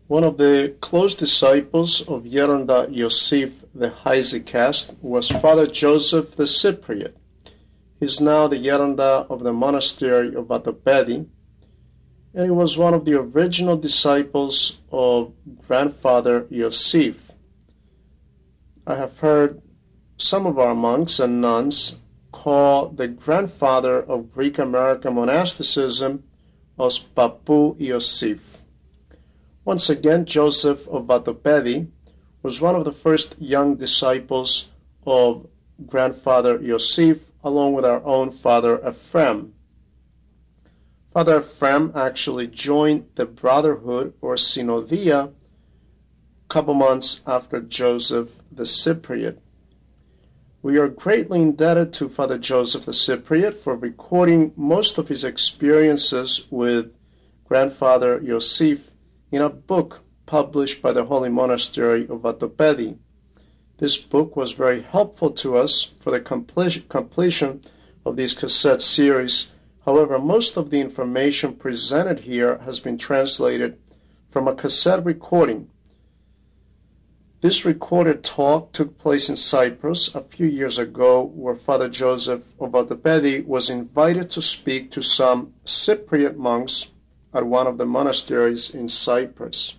One of the close disciples of Yeranda Yosef the Hesychast was Father Joseph the Cypriot. He is now the Yeranda of the monastery of Vatopedi, and he was one of the original disciples of Grandfather Yosef. I have heard some of our monks and nuns call the grandfather of Greek American monasticism as Papu Yosef. Once again, Joseph of Vatopedi was one of the first young disciples of Grandfather Yosef, along with our own Father Ephraim. Father Ephraim actually joined the Brotherhood or Synodia a couple months after Joseph the Cypriot. We are greatly indebted to Father Joseph the Cypriot for recording most of his experiences with Grandfather Yosef in a book published by the Holy Monastery of Vatopedi. This book was very helpful to us for the completion of these cassette series. However, most of the information presented here has been translated from a cassette recording. This recorded talk took place in Cyprus a few years ago, where Father Joseph of Vatopedi was invited to speak to some Cypriot monks at one of the monasteries in Cyprus.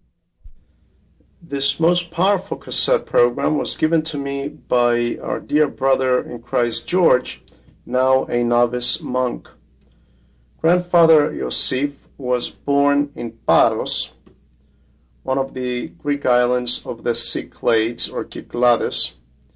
This most powerful cassette program was given to me by our dear brother in Christ George, now a novice monk. Grandfather Yosef was born in Paros, one of the Greek islands of the Cyclades or Cyclades,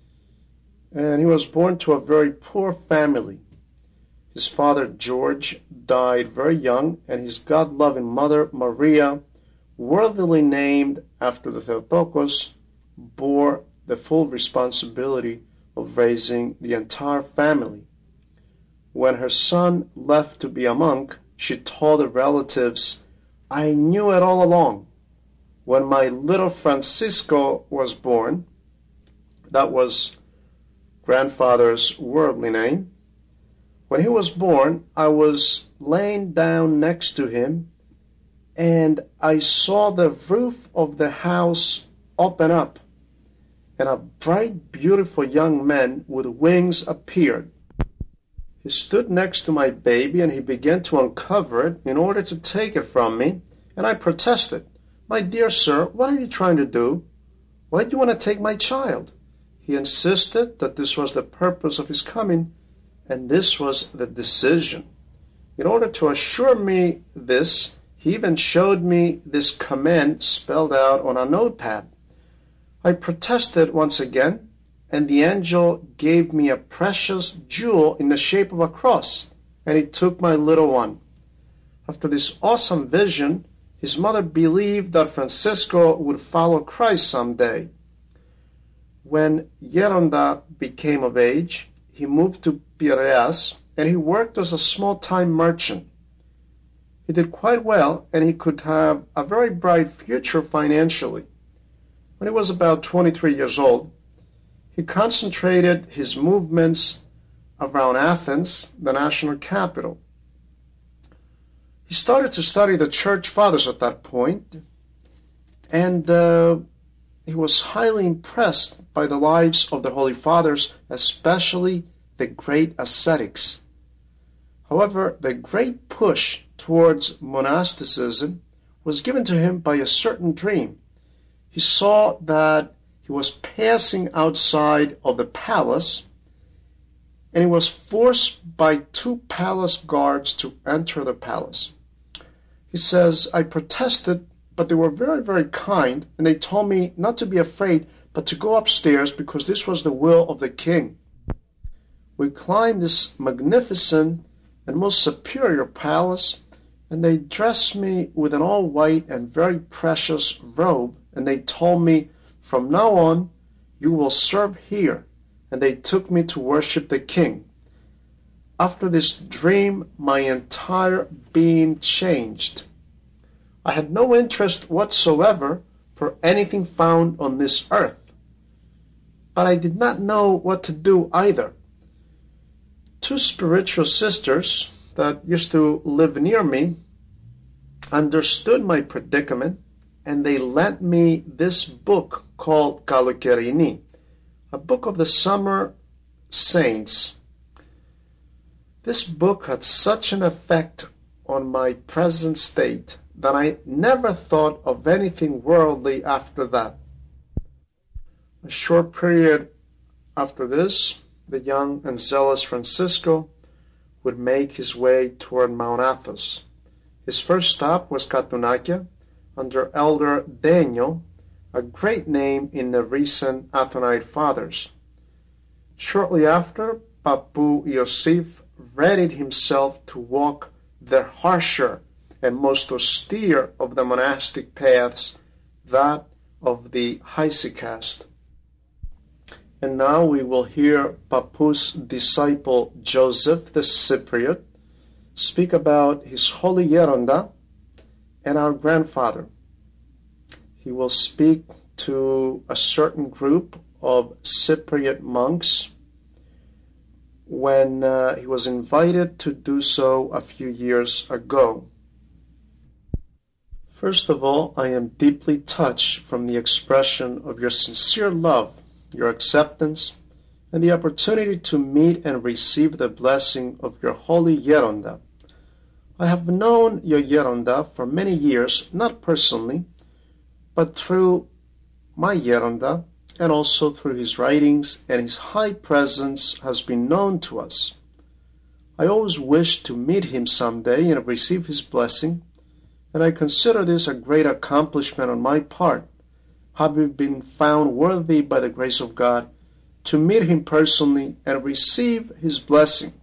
and he was born to a very poor family. His father George died very young, and his God-loving mother Maria, worthily named after the Theotokos, bore the full responsibility of raising the entire family. When her son left to be a monk, she told the relatives, "I knew it all along. When my little Francisco was born," that was grandfather's worldly name, "when he was born, I was laying down next to him, and I saw the roof of the house open up, and a bright, beautiful young man with wings appeared. He stood next to my baby, and he began to uncover it in order to take it from me, and I protested, 'My dear sir, what are you trying to do? Why do you want to take my child?' He insisted that this was the purpose of his coming, and this was the decision. In order to assure me this, he even showed me this command spelled out on a notepad. I protested once again, and the angel gave me a precious jewel in the shape of a cross, and he took my little one. After this awesome vision, his mother believed that Francisco would follow Christ someday. When Yeranda became of age, he moved to Piraeus, and he worked as a small-time merchant. He did quite well, and he could have a very bright future financially. When he was about 23 years old, he concentrated his movements around Athens, the national capital. He started to study the church fathers at that point, and he was highly impressed by the lives of the Holy Fathers, especially the great ascetics. However, the great push towards monasticism was given to him by a certain dream. He saw that he was passing outside of the palace, and he was forced by 2 palace guards to enter the palace. He says, "I protested, but they were very, very kind, and they told me not to be afraid, but to go upstairs because this was the will of the king. We climbed this magnificent and most superior palace, and they dressed me with an all-white and very precious robe, and they told me, 'From now on, you will serve here,' and they took me to worship the king. After this dream, my entire being changed. I had no interest whatsoever for anything found on this earth, but I did not know what to do either. 2 spiritual sisters that used to live near me understood my predicament, and they lent me this book called Kalokeriini, a book of the summer saints. This book had such an effect on my present state that I never thought of anything worldly after that. A short period after this, the young and zealous Francisco would make his way toward Mount Athos. His first stop was Katunakia under Elder Daniel, a great name in the recent Athonite Fathers. Shortly after, Papu Iosif readied himself to walk the harsher and most austere of the monastic paths, that of the Hesychast. And now we will hear Papu's disciple Joseph the Cypriot speak about his holy Yeronda and our grandfather. He will speak to a certain group of Cypriot monks when he was invited to do so a few years ago. First of all, I am deeply touched from the expression of your sincere love, your acceptance, and the opportunity to meet and receive the blessing of your holy Yeronda. I have known your Yeronda for many years, not personally, but through my Yeronda, and also through his writings, and his high presence has been known to us. I always wished to meet him someday and receive his blessing, and I consider this a great accomplishment on my part, having been found worthy by the grace of God to meet him personally and receive his blessing.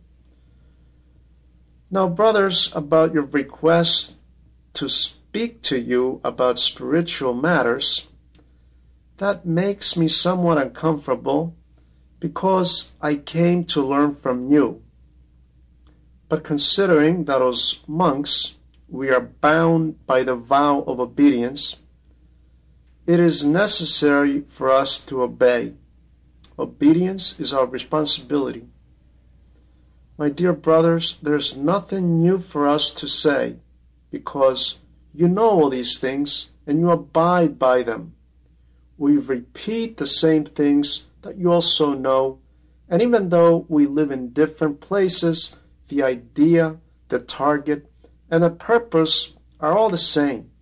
Now, brothers, about your request to speak to you about spiritual matters, that makes me somewhat uncomfortable because I came to learn from you. But considering that as monks we are bound by the vow of obedience, it is necessary for us to obey. Obedience is our responsibility. My dear brothers, there's nothing new for us to say, because you know all these things and you abide by them. We repeat the same things that you also know, and even though we live in different places, the idea, the target, and the purpose are all the same.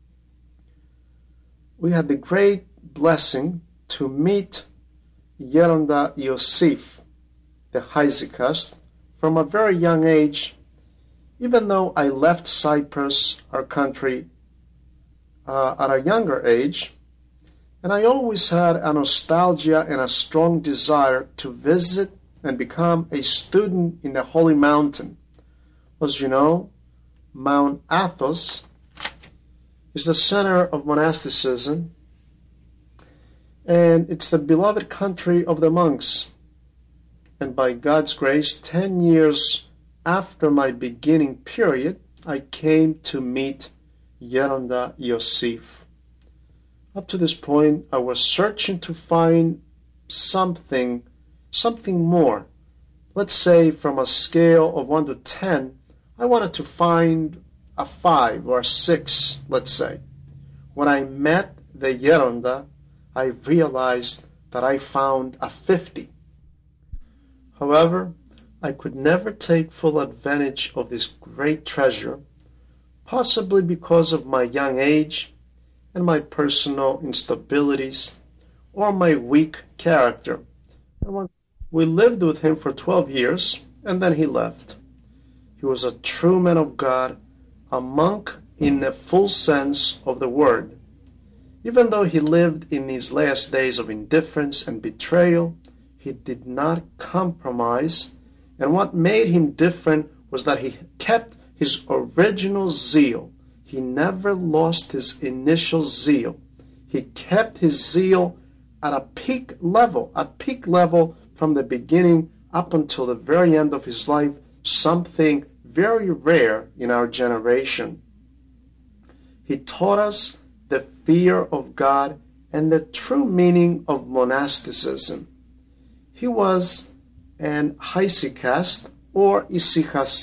We had the great blessing to meet Yeronda Iosif, the Hesychast, from a very young age, even though I left Cyprus, our country, at a younger age. And I always had a nostalgia and a strong desire to visit and become a student in the Holy Mountain. As you know, Mount Athos is the center of monasticism, and it's the beloved country of the monks. And by God's grace, 10 years after my beginning period, I came to meet Yeronda Iosif. Up to this point, I was searching to find something more. Let's say from a scale of 1 to 10, I wanted to find a 5 or a 6, let's say. When I met the Yeronda, I realized that I found a 50. However, I could never take full advantage of this great treasure, possibly because of my young age and my personal instabilities or my weak character. We lived with him for 12 years, and then he left. He was a true man of God, a monk in the full sense of the word. Even though he lived in these last days of indifference and betrayal, he did not compromise, and what made him different was that he kept his original zeal. He never lost his initial zeal. He kept his zeal at a peak level from the beginning up until the very end of his life, something very rare in our generation. He taught us the fear of God and the true meaning of monasticism. He was an hesychast or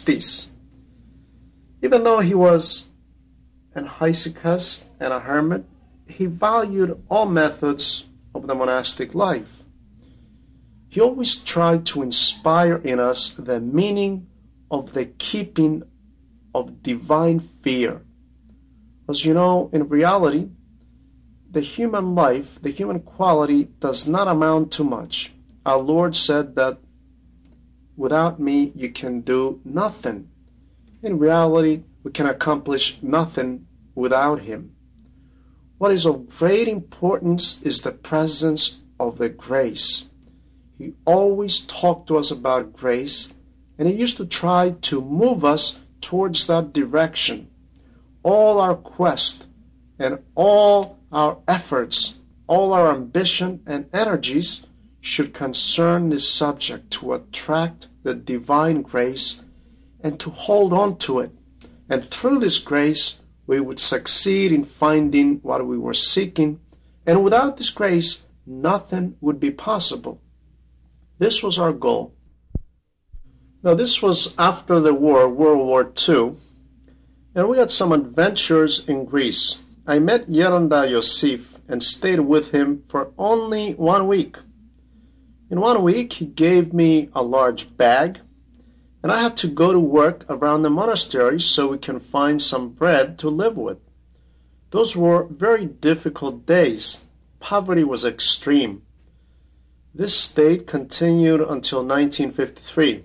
issachastis. Even though he was an hesychast and a hermit, he valued all methods of the monastic life. He always tried to inspire in us the meaning of the keeping of divine fear. As you know, in reality, the human life, the human quality does not amount to much. Our Lord said that without me you can do nothing. In reality, we can accomplish nothing without him. What is of great importance is the presence of the grace. He always talked to us about grace, and he used to try to move us towards that direction. All our quest and all our efforts, all our ambition and energies should concern this subject, to attract the divine grace and to hold on to it. And through this grace, we would succeed in finding what we were seeking. And without this grace, nothing would be possible. This was our goal. Now, this was after the war, World War II, and we had some adventures in Greece. I met Yeranda Yosif and stayed with him for only 1 week. In 1 week, he gave me a large bag, and I had to go to work around the monastery so we can find some bread to live with. Those were very difficult days. Poverty was extreme. This state continued until 1953.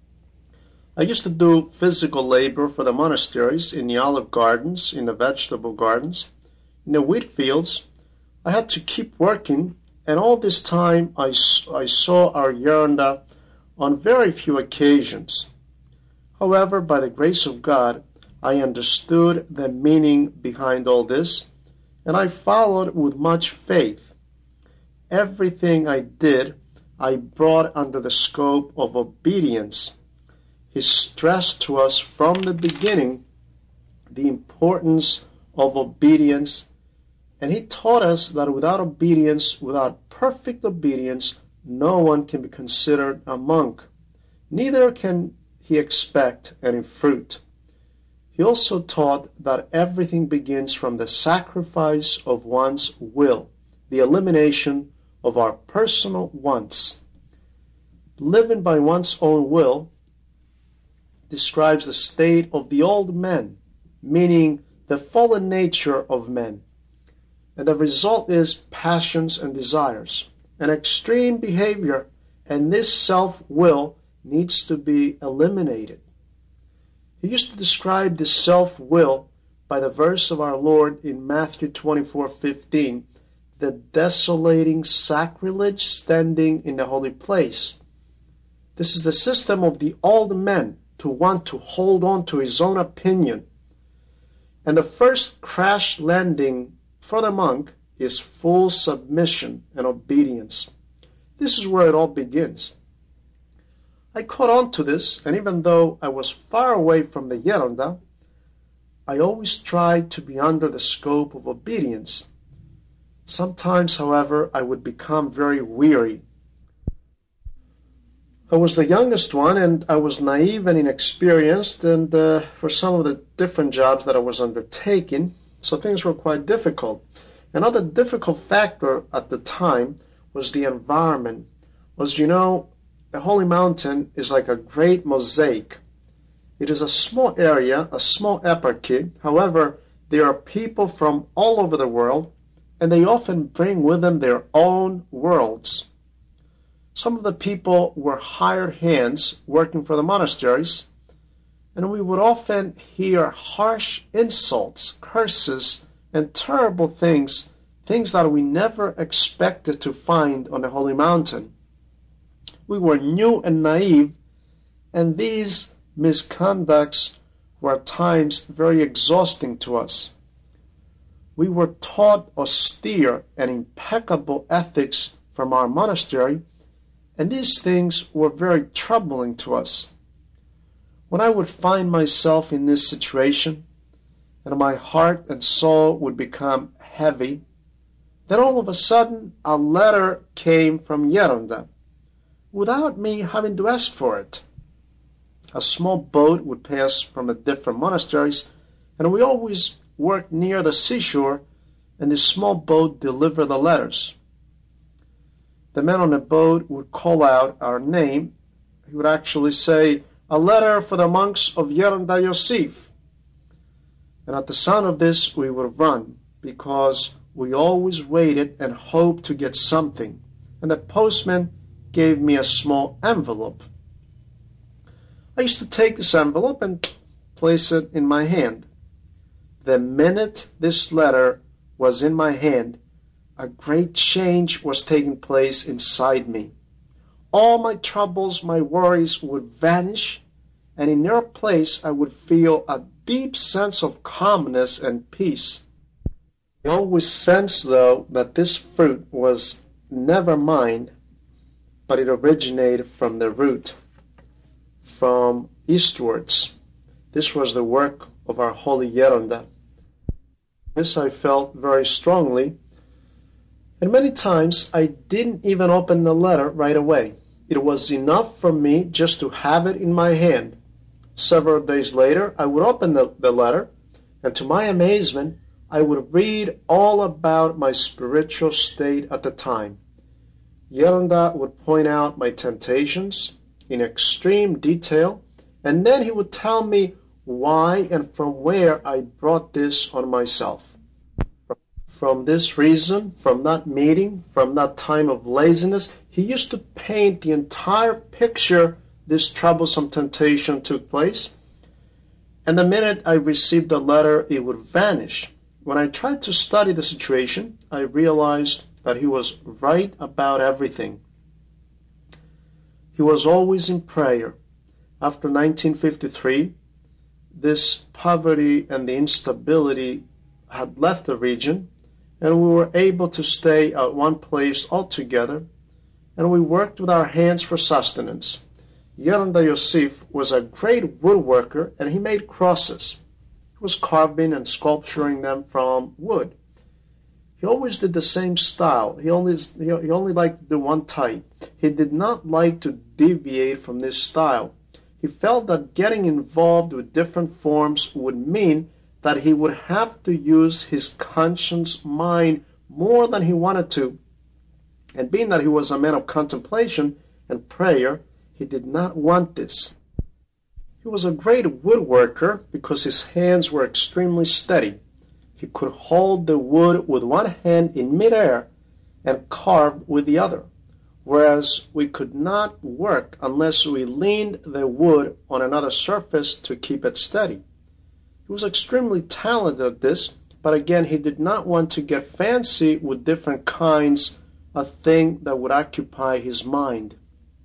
I used to do physical labor for the monasteries, in the olive gardens, in the vegetable gardens, in the wheat fields. I had to keep working, and all this time I saw our Yeranda on very few occasions. However, by the grace of God, I understood the meaning behind all this, and I followed with much faith. Everything I did, I brought under the scope of obedience. He stressed to us from the beginning the importance of obedience, and he taught us that without obedience, without perfect obedience, no one can be considered a monk. Neither can he expect any fruit. He also taught that everything begins from the sacrifice of one's will, the elimination of our personal wants. Living by one's own will describes the state of the old man, meaning the fallen nature of men. And the result is passions and desires, an extreme behavior, and this self-will needs to be eliminated. He used to describe this self-will by the verse of our Lord in Matthew 24:15, the desolating sacrilege standing in the holy place. This is the system of the old man, to want to hold on to his own opinion. And the first crash landing for the monk is full submission and obedience. This is where it all begins. I caught on to this, and even though I was far away from the Yeranda, I always tried to be under the scope of obedience. Sometimes, however, I would become very weary. I was the youngest one, and I was naive and inexperienced, and for some of the different jobs that I was undertaking, so things were quite difficult. Another difficult factor at the time was the environment. As you know, the Holy Mountain is like a great mosaic. It is a small area, a small eparchy. However, there are people from all over the world, and they often bring with them their own worlds. Some of the people were hired hands working for the monasteries, and we would often hear harsh insults, curses, and terrible things that we never expected to find on the Holy Mountain. We were new and naive, and these misconducts were at times very exhausting to us. We were taught austere and impeccable ethics from our monastery, and these things were very troubling to us. When I would find myself in this situation, and my heart and soul would become heavy, then all of a sudden a letter came from Yeranda, without me having to ask for it. A small boat would pass from the different monasteries, and we always worked near the seashore, and this small boat delivered the letters. The man on the boat would call out our name. He would actually say, "A letter for the monks of Yeranda Yosef." And at the sound of this, we would run, because we always waited and hoped to get something. And the postman gave me a small envelope. I used to take this envelope and place it in my hand. The minute this letter was in my hand, a great change was taking place inside me. All my troubles, my worries would vanish, and in their place I would feel a deep sense of calmness and peace. I always sensed, though, that this fruit was never mine, but it originated from the root, from eastwards. This was the work of our holy Yeronda. This I felt very strongly, and many times I didn't even open the letter right away. It was enough for me just to have it in my hand. Several days later, I would open the letter, and to my amazement, I would read all about my spiritual state at the time. Yeronda would point out my temptations in extreme detail, and then he would tell me why and from where I brought this on myself. From this reason, from that meeting, from that time of laziness, he used to paint the entire picture this troublesome temptation took place. And the minute I received the letter, it would vanish. When I tried to study the situation, I realized that he was right about everything. He was always in prayer. After 1953, this poverty and the instability had left the region, and we were able to stay at one place altogether, and we worked with our hands for sustenance. Yeranda Yosef was a great woodworker, and he made crosses. He was carving and sculpturing them from wood. He always did the same style. He only liked to do one type. He did not like to deviate from this style. He felt that getting involved with different forms would mean that he would have to use his conscious mind more than he wanted to. And being that he was a man of contemplation and prayer, he did not want this. He was a great woodworker because his hands were extremely steady. He could hold the wood with one hand in midair and carve with the other, whereas we could not work unless we leaned the wood on another surface to keep it steady. He was extremely talented at this, but again, he did not want to get fancy with different kinds of thing that would occupy his mind.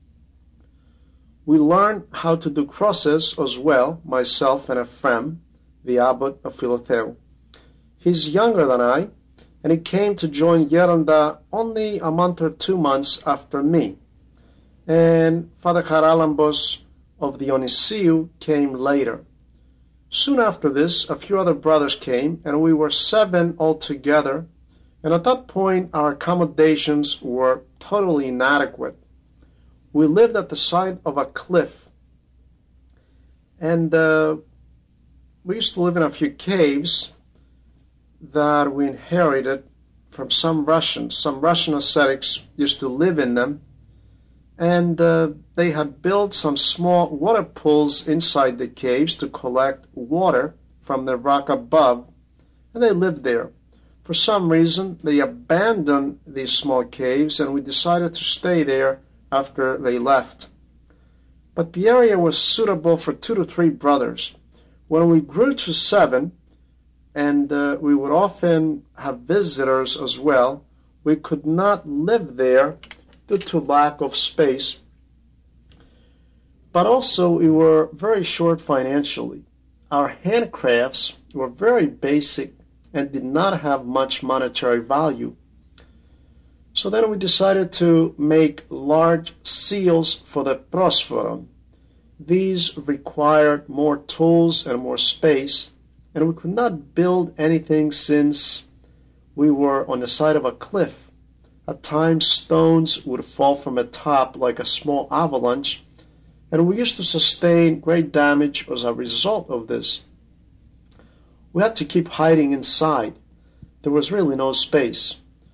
We learned how to do crosses as well, myself and Ephraim, the abbot of Philotheu. He's younger than I, and he came to join Yeronda only a month or 2 months after me. And Father Charalambos of the Onisiu came later. Soon after this, a few other brothers came, and we were 7 altogether, and at that point our accommodations were totally inadequate. We lived at the side of a cliff, and we used to live in a few caves that we inherited from some Russians. Some Russian ascetics used to live in them, and they had built some small water pools inside the caves to collect water from the rock above, and they lived there. For some reason, they abandoned these small caves, and we decided to stay there after they left. But the area was suitable for 2 to 3 brothers. When we grew to 7, and we would often have visitors as well, we could not live there due to lack of space. But also we were very short financially. Our handcrafts were very basic and did not have much monetary value. So then we decided to make large seals for the Prosphoron. These required more tools and more space, and we could not build anything since we were on the side of a cliff. At times stones would fall from the top like a small avalanche, and we used to sustain great damage as a result of this. We had to keep hiding inside. There was really no space.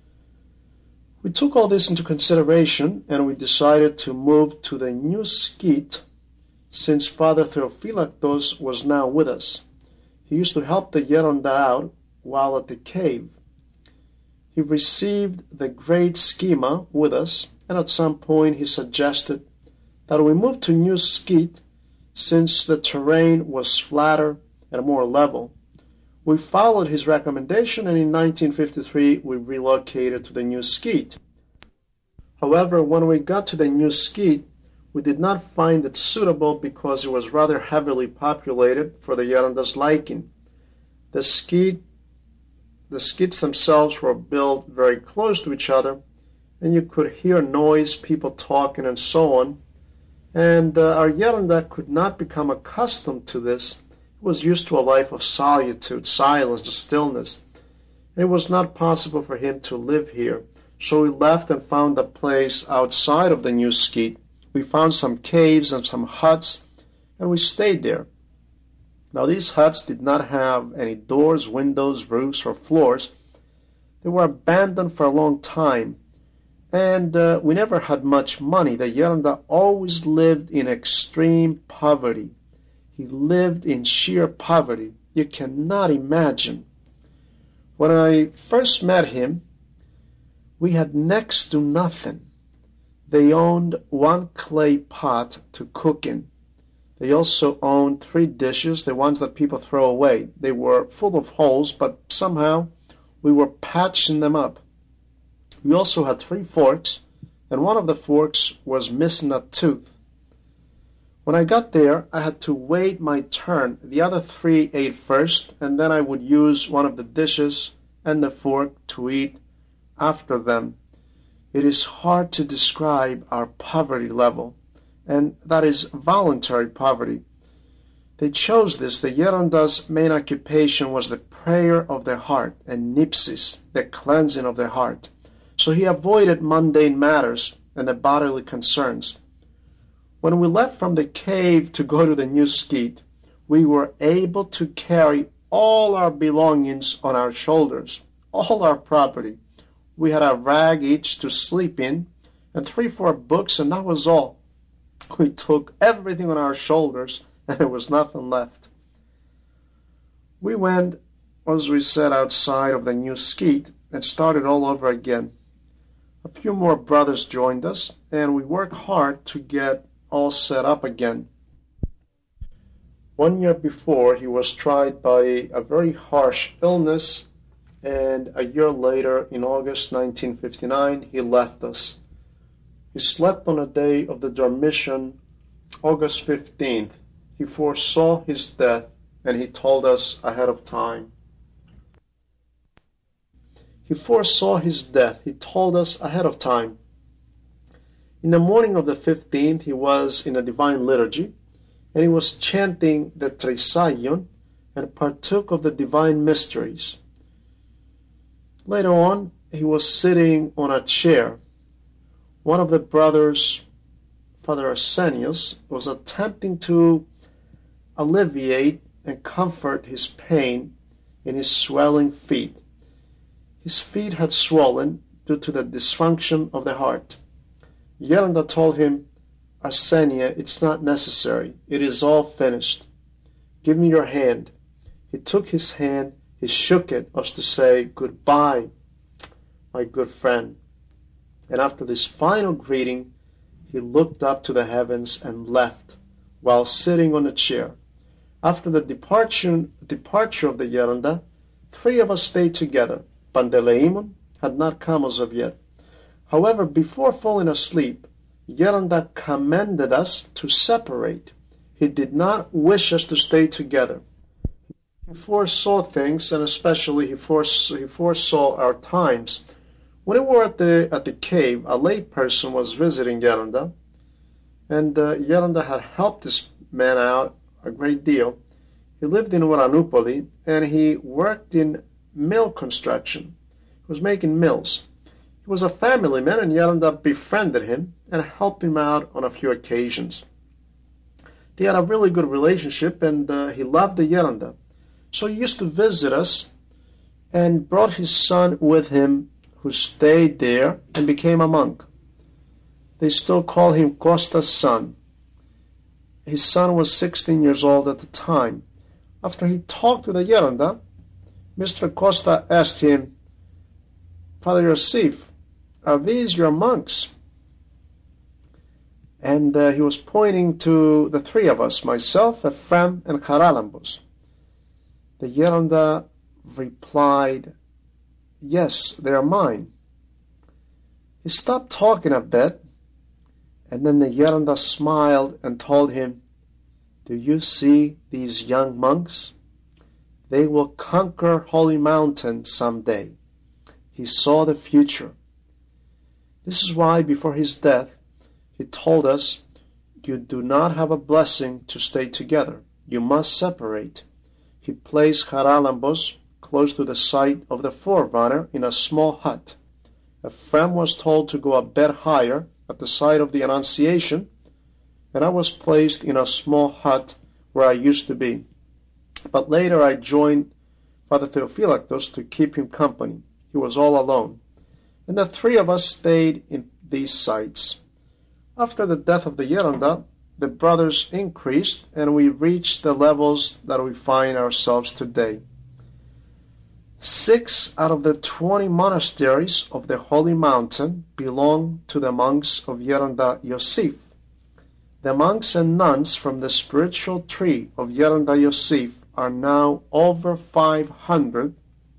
We took all this into consideration and we decided to move to the new skit since Father Theophylactos was now with us. He used to help the Gerunda out while at the cave. He received the great schema with us, and at some point he suggested that we move to new skit since the terrain was flatter and more level. We followed his recommendation, and in 1953 we relocated to the new skit. However, when we got to the new skit, we did not find it suitable because it was rather heavily populated for the Gerunda's liking. The skits themselves were built very close to each other, and you could hear noise, people talking, and so on. And our Gerunda could not become accustomed to this. It was used to a life of solitude, silence, and stillness. And it was not possible for him to live here. So we left and found a place outside of the new skit. We found some caves and some huts, and we stayed there. Now, these huts did not have any doors, windows, roofs, or floors. They were abandoned for a long time, and we never had much money. The Gerunda always lived in extreme poverty. He lived in sheer poverty. You cannot imagine. When I first met him, we had next to nothing. They owned one clay pot to cook in. They also owned 3 dishes, the ones that people throw away. They were full of holes, but somehow we were patching them up. We also had 3 forks, and one of the forks was missing a tooth. When I got there, I had to wait my turn. The other 3 ate first, and then I would use one of the dishes and the fork to eat after them. It is hard to describe our poverty level, and that is voluntary poverty. They chose this. The Gerunda's main occupation was the prayer of the heart, and nipsis, the cleansing of the heart. So he avoided mundane matters and the bodily concerns. When we left from the cave to go to the new skit, we were able to carry all our belongings on our shoulders, all our property. We had a rag each to sleep in, and 3-4 books, and that was all. We took everything on our shoulders, and there was nothing left. We went, as we said, outside of the new skit and started all over again. A few more brothers joined us, and we worked hard to get all set up again. 1 year before, he was tried by a very harsh illness, and a year later, in August 1959, he left us. He slept on a day of the Dormition, August 15th. He foresaw his death, and he told us ahead of time. He foresaw his death. He told us ahead of time. In the morning of the 15th, he was in a divine liturgy, and he was chanting the Trisaion and partook of the divine mysteries. Later on, he was sitting on a chair. One of the brothers, Father Arsenius, was attempting to alleviate and comfort his pain in his swelling feet. His feet had swollen due to the dysfunction of the heart. Gerunda told him, "Arsenia, it's not necessary. It is all finished. Give me your hand." He took his hand, he shook it as to say, "Goodbye, my good friend." And after this final greeting, he looked up to the heavens and left, while sitting on a chair. After the departure of the Gerunda, 3 of us stayed together. Panteleimon had not come as of yet. However, before falling asleep, Gerunda commended us to separate. He did not wish us to stay together. He foresaw things, and especially he foresaw our times. When we were at the cave, a lay person was visiting Gerunda, and Gerunda had helped this man out a great deal. He lived in Oranoupoli, and he worked in mill construction. He was making mills. He was a family man, and Gerunda befriended him and helped him out on a few occasions. They had a really good relationship, and he loved the Gerunda. So he used to visit us, and brought his son with him, who stayed there and became a monk. They still call him Costa's son. His son was 16 years old at the time. After he talked with the Gerunda, Mr. Costa asked him, "Father Yosef, are these your monks?" And he was pointing to the three of us, myself, Ephraim, and Charalambos. The Gerunda replied, "Yes, they are mine." He stopped talking a bit, and then the Gerunda smiled and told him, "Do you see these young monks? They will conquer Holy Mountain someday." He saw the future. This is why, before his death, he told us, "You do not have a blessing to stay together. You must separate." He placed Charalambos close to the site of the forerunner in a small hut. Ephraim was told to go a bed higher at the site of the Annunciation, and I was placed in a small hut where I used to be. But later I joined Father Theophylactos to keep him company. He was all alone. And the three of us stayed in these sites. After the death of the Gerunda, the brothers increased, and we reached the levels that we find ourselves today. 6 out of the 20 monasteries of the Holy Mountain belong to the monks of Gerunda Yosef. The monks and nuns from the spiritual tree of Gerunda Yosef are now over 500,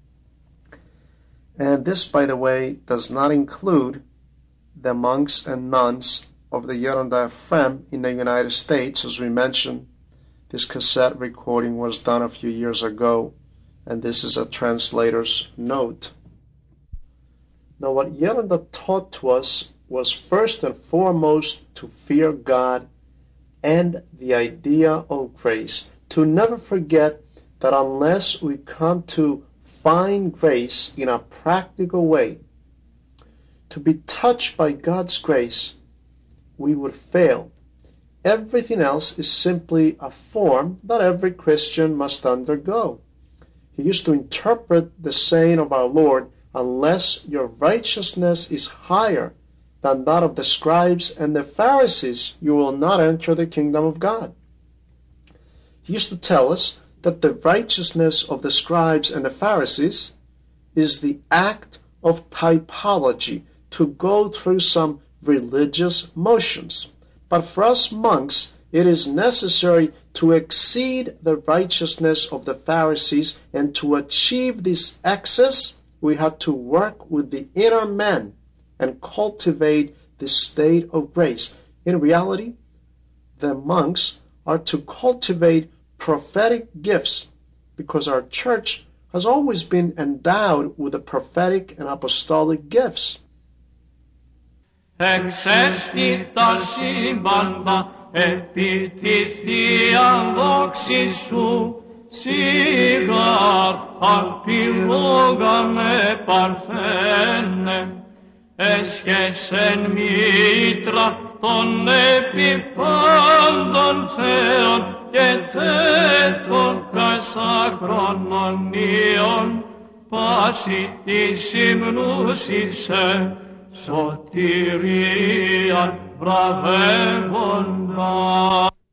and this, by the way, does not include the monks and nuns of the Gerunda Ephraim in the United States. As we mentioned, this cassette recording was done a few years ago, and this is a translator's note. Now, what Gerunda taught to us was first and foremost to fear God and the idea of grace, to never forget that unless we come to find grace in a practical way, to be touched by God's grace, we would fail. Everything else is simply a form that every Christian must undergo. He used to interpret the saying of our Lord, "Unless your righteousness is higher than that of the scribes and the Pharisees, you will not enter the kingdom of God." He used to tell us that the righteousness of the scribes and the Pharisees is the act of typology, to go through some religious motions. But for us monks, it is necessary to exceed the righteousness of the Pharisees, and to achieve this excess, we have to work with the inner man and cultivate the state of grace. In reality, the monks are to cultivate prophetic gifts, because our church has always been endowed with the prophetic and apostolic gifts. Εξέστη τα σύμπαντα επί τη Θεία δόξη σου, σιγάρ απειλόγαμε παρθένε, έσχεσεν μήτρα των επιπάντων Θεών και τέτων κασαχρόνων ιών, πάση τη συμνούσισε σωτηρίαν βραβεύοντα.